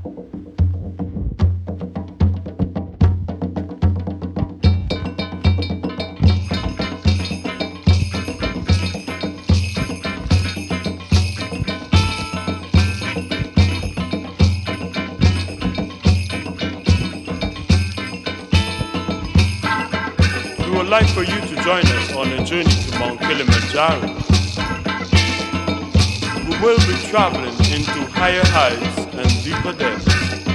We would like for you to join us on a journey to Mount Kilimanjaro. We will be traveling into higher heights and deeper depths.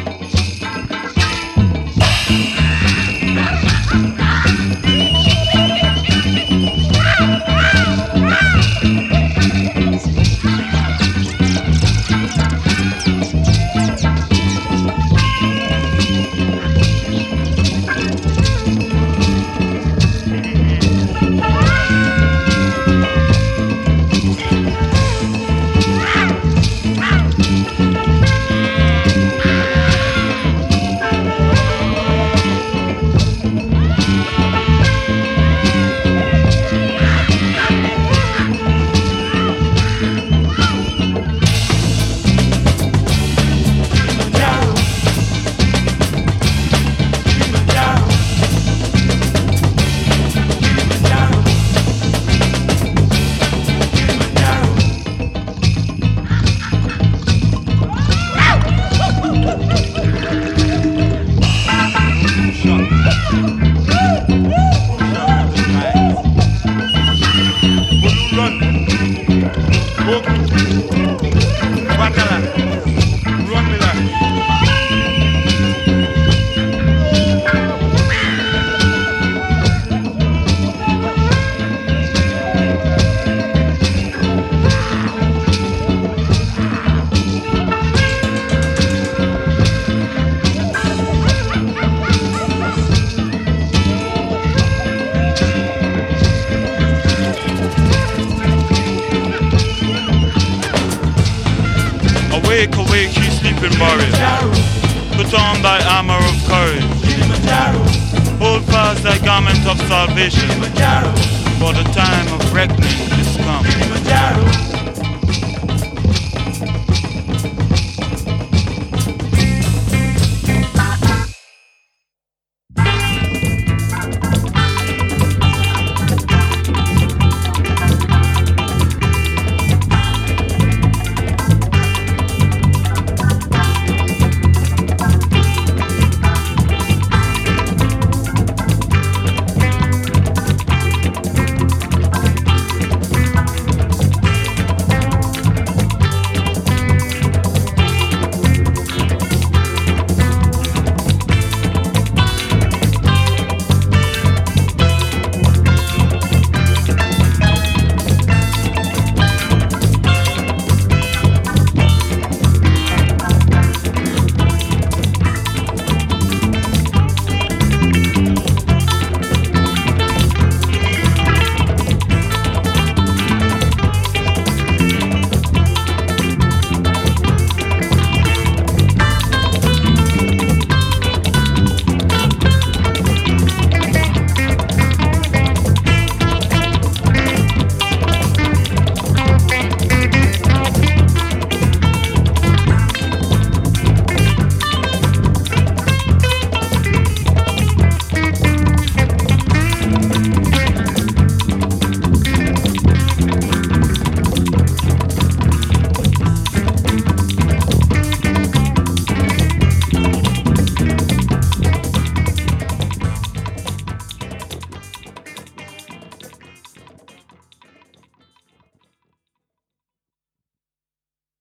Awake, awake, ye sleeping warrior. Put on thy armor of courage. Hold fast thy garment of salvation. For the time of reckoning is come.